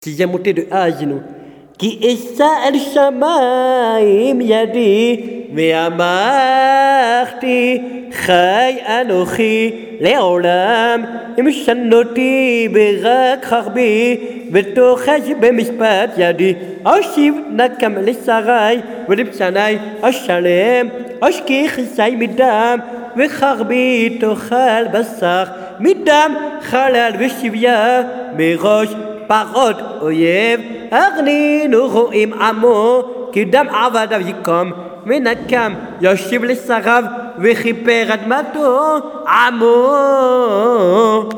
Sixième montée de A à genoux. Qui essa el shamayim yadi ve'amarti chai anochi le'olam im shanoti berak harbi v'tochesh b'mishpat yadi ashiv nakam lesarai v'lipsanai ashalem ashki chisai midam v'charbi tochal basar midam chalal v'shivya merosh פרות אויב, ארנינו רואים עמו, כי דם עבדיו יקום, ונקם ישיב לשריו, וכיפר אדמתו עמו.